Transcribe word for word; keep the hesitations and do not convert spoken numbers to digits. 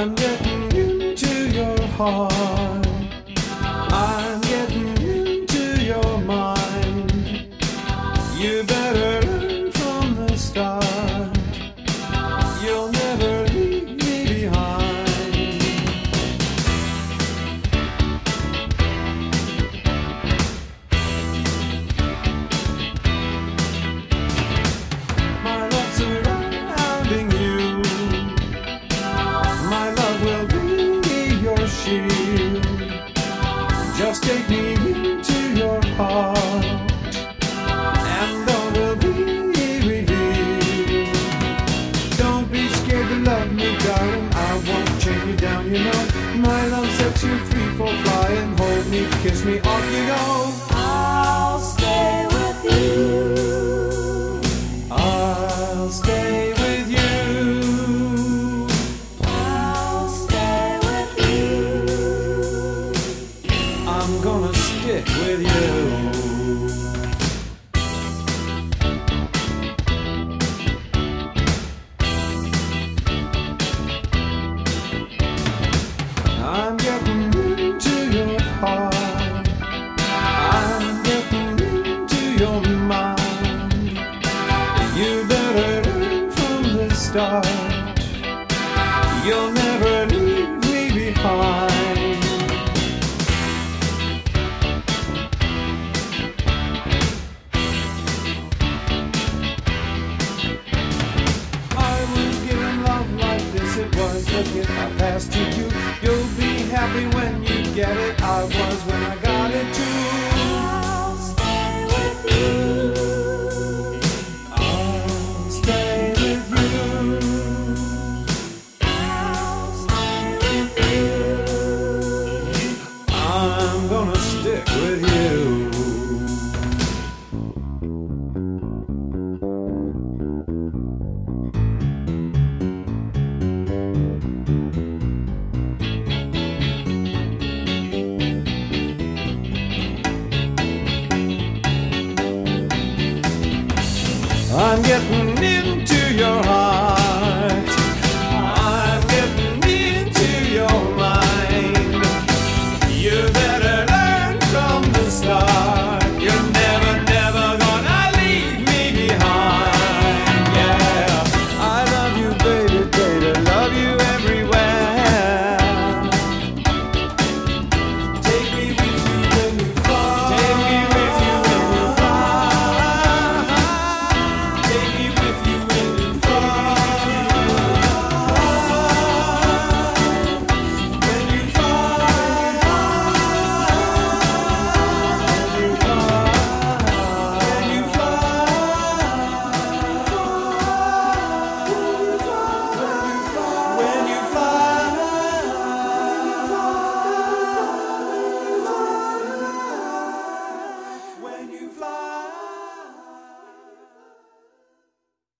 I'm getting into your heart. I'm getting into your mind. You better learn from the start. You'll never leave me behind. My love's surrounding you. My love will be your shield. Just take me into your heart, and all will be revealed. Don't be scared to love me, darling. I won't chain you down, you know. My love sets you free for flying. Hold me, kiss me, off you go. I'll stay with you. I'll stay with you. I'll stay with you. I'm gonna stick with you. I'm getting into your heart. I'm getting into your mind. You better learn from the start. You'll never leave me behind. I was given love like this. It was the gift I passed to you. You'll be happy when you get it. I was when I got it too. I'll stay with you. I'll stay with you. I'll stay with you. I'm gonna stick with you. I'm getting into your heart.